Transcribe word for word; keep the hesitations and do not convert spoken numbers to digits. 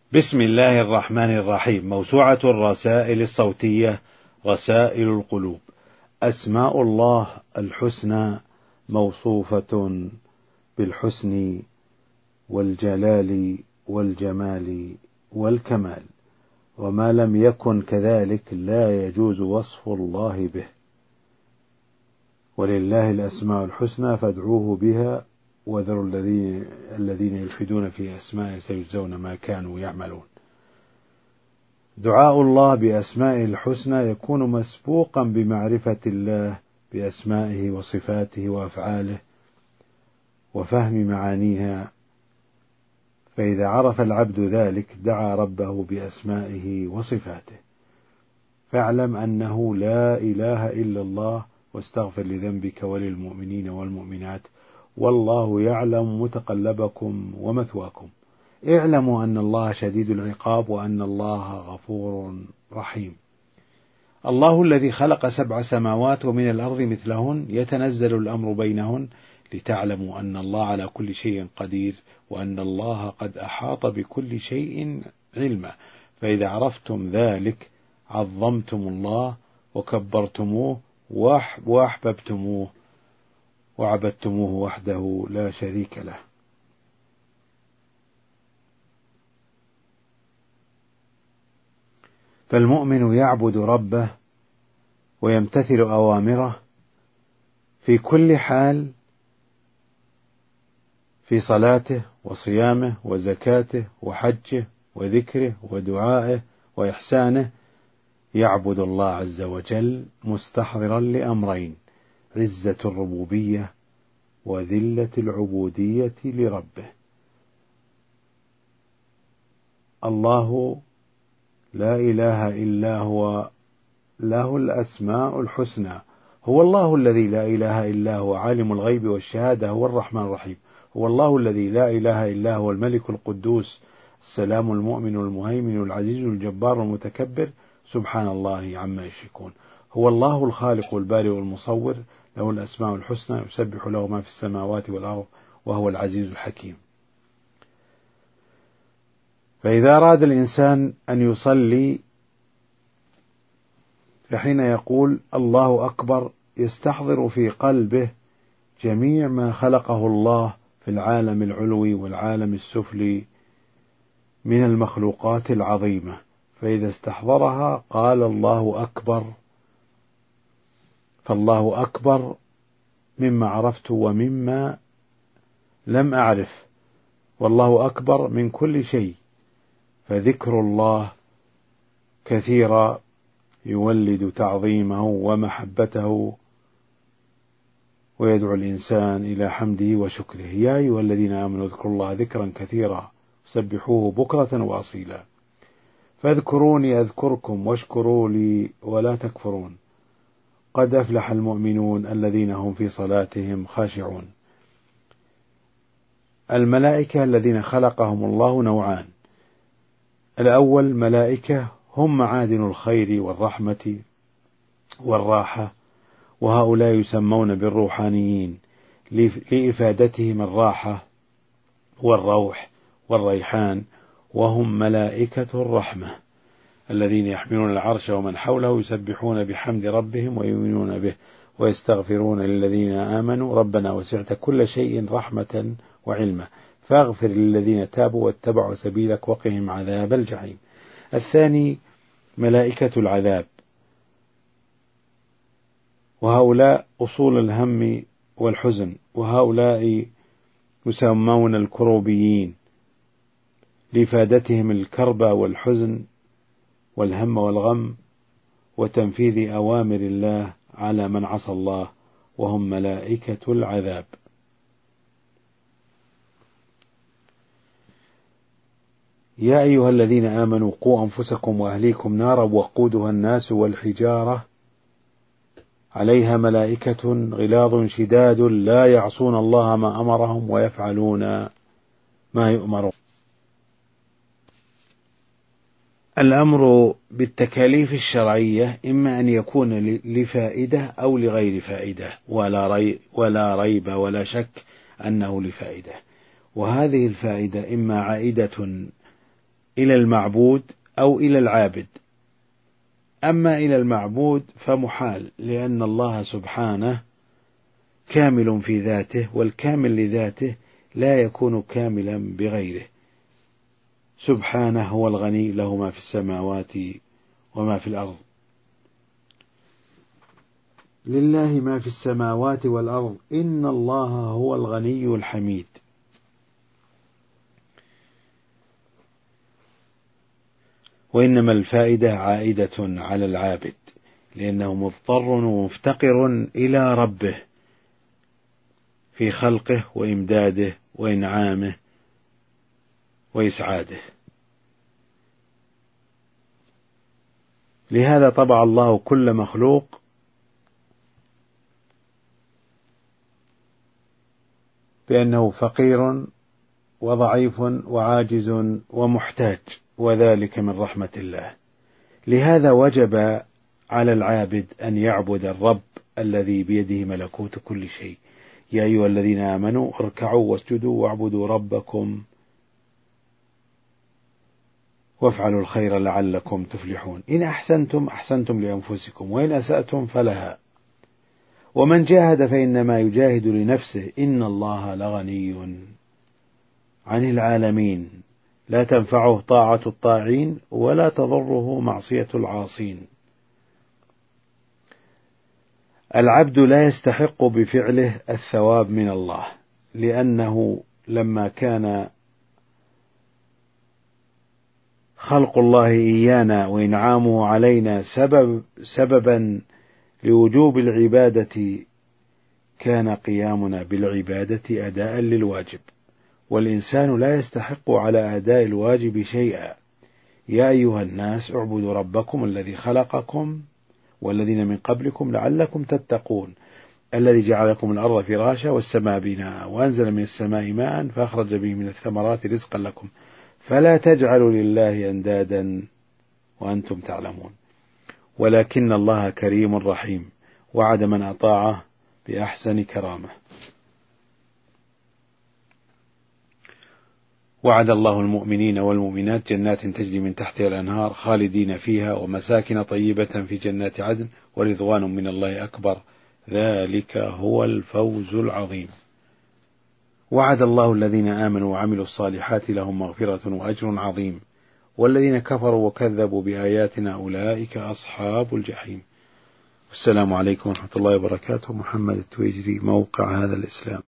بسم الله الرحمن الرحيم. موسوعة الرسائل الصوتية رسائل القلوب. أسماء الله الحسنى موصوفة بالحسن والجلال والجمال والكمال، وما لم يكن كذلك لا يجوز وصف الله به. ولله الأسماء الحسنى فادعوه بها وذروا الذين الذين يلحدون في أسمائه سيجزون ما كانوا يعملون. دعاء الله بأسمائه الحسنى يكون مسبوقا بمعرفة الله بأسمائه وصفاته وأفعاله وفهم معانيها، فإذا عرف العبد ذلك دعا ربه بأسمائه وصفاته. فاعلم أنه لا إله إلا الله، واستغفر لذنبك وللمؤمنين والمؤمنات، والله يعلم متقلبكم ومثواكم. اعلموا أن الله شديد العقاب وأن الله غفور رحيم. الله الذي خلق سبع سماوات ومن الأرض مثلهن يتنزل الأمر بينهن لتعلموا أن الله على كل شيء قدير وأن الله قد أحاط بكل شيء علما. فإذا عرفتم ذلك عظمتم الله وكبرتموه وأحببتموه وعبدتموه وحده لا شريك له. فالمؤمن يعبد ربه ويمتثل أوامره في كل حال، في صلاته وصيامه وزكاته وحجه وذكره ودعائه وإحسانه. يعبد الله عز وجل مستحضرا لأمرين: عزة الربوبية وذلة العبودية لربه. الله لا إله إلا هو، له الأسماء الحسنى. هو الله الذي لا إله إلا هو عالم الغيب والشهادة، هو الرحمن الرحيم. هو الله الذي لا إله إلا هو الملك القدوس السلام المؤمن المهيمن العزيز الجبار المتكبر، سبحان الله عما يشركون. هو الله الخالق البارئ المصور، له الأسماء الحسنى، يسبح له ما في السماوات والأرض وهو العزيز الحكيم. فإذا أراد الإنسان أن يصلي فحين يقول الله أكبر يستحضر في قلبه جميع ما خلقه الله في العالم العلوي والعالم السفلي من المخلوقات العظيمة، فإذا استحضرها قال الله أكبر. فالله أكبر مما عرفت ومما لم أعرف، والله أكبر من كل شيء. فذكر الله كثيرا يولد تعظيمه ومحبته ويدعو الإنسان إلى حمده وشكره. يا أيها الذين آمنوا اذكروا الله ذكرا كثيرا سبحوه بكرة وأصيلا. فاذكروني أذكركم واشكروا لي ولا تكفرون. قد أفلح المؤمنون الذين هم في صلاتهم خاشعون. الملائكة الذين خلقهم الله نوعان: الأول ملائكة هم معادن الخير والرحمة والراحة، وهؤلاء يسمون بالروحانيين لإفادتهم الراحة والروح والريحان، وهم ملائكة الرحمة الذين يحملون العرش ومن حوله يسبحون بحمد ربهم ويؤمنون به ويستغفرون للذين آمنوا ربنا وسعت كل شيء رحمة وعلما فاغفر للذين تابوا واتبعوا سبيلك وقهم عذاب الجحيم. الثاني ملائكة العذاب، وهؤلاء أصول الهم والحزن، وهؤلاء يسمون الكروبيين لإفادتهم الكرب والحزن والهم والغم وتنفيذ أوامر الله على من عصى الله، وهم ملائكة العذاب. يا أيها الذين آمنوا قوا أنفسكم وأهليكم نارا وقودها الناس والحجارة عليها ملائكة غلاظ شداد لا يعصون الله ما أمرهم ويفعلون ما يؤمرون. الأمر بالتكاليف الشرعية إما أن يكون لفائدة أو لغير فائدة، ولا ريب ولا ريب ولا شك أنه لفائدة. وهذه الفائدة إما عائدة إلى المعبود أو إلى العابد. أما إلى المعبود فمحال، لأن الله سبحانه كامل في ذاته، والكامل لذاته لا يكون كاملا بغيره. سبحانه هو الغني، له ما في السماوات وما في الأرض. لله ما في السماوات والأرض، إن الله هو الغني الحميد. وإنما الفائدة عائدة على العابد، لأنه مضطر ومفتقر إلى ربه في خلقه وإمداده وإنعامه وإسعاده. لهذا طبع الله كل مخلوق بأنه فقير وضعيف وعاجز ومحتاج، وذلك من رحمة الله. لهذا وجب على العابد أن يعبد الرب الذي بيده ملكوت كل شيء. يا أيها الذين آمنوا اركعوا واسجدوا واعبدوا ربكم وافعلوا الخير لعلكم تفلحون. إن أحسنتم أحسنتم لأنفسكم، وإن أسأتم فلها، ومن جاهد فإنما يجاهد لنفسه، إن الله لغني عن العالمين، لا تنفعه طاعة الطاعين ولا تضره معصية العاصين. العبد لا يستحق بفعله الثواب من الله، لأنه لما كان خلق الله إيانا وإنعامه علينا سبب سببا لوجوب العبادة، كان قيامنا بالعبادة أداء للواجب، والإنسان لا يستحق على أداء الواجب شيئا. يا أيها الناس اعبدوا ربكم الذي خلقكم والذين من قبلكم لعلكم تتقون، الذي جعل لكم الأرض فراشا والسماء بناء وأنزل من السماء ماء فأخرج به من الثمرات رزقا لكم فلا تجعلوا لله أندادا وأنتم تعلمون. ولكن الله كريم رحيم، وعد من أطاعه بأحسن كرامة. وعد الله المؤمنين والمؤمنات جنات تجري من تحتها الأنهار خالدين فيها ومساكن طيبة في جنات عدن ورضوان من الله أكبر، ذلك هو الفوز العظيم. وعد الله الذين آمنوا وعملوا الصالحات لهم مغفرة وأجر عظيم، والذين كفروا وكذبوا بآياتنا أولئك أصحاب الجحيم. والسلام عليكم ورحمة الله وبركاته. محمد التويجري، موقع هذا الإسلام.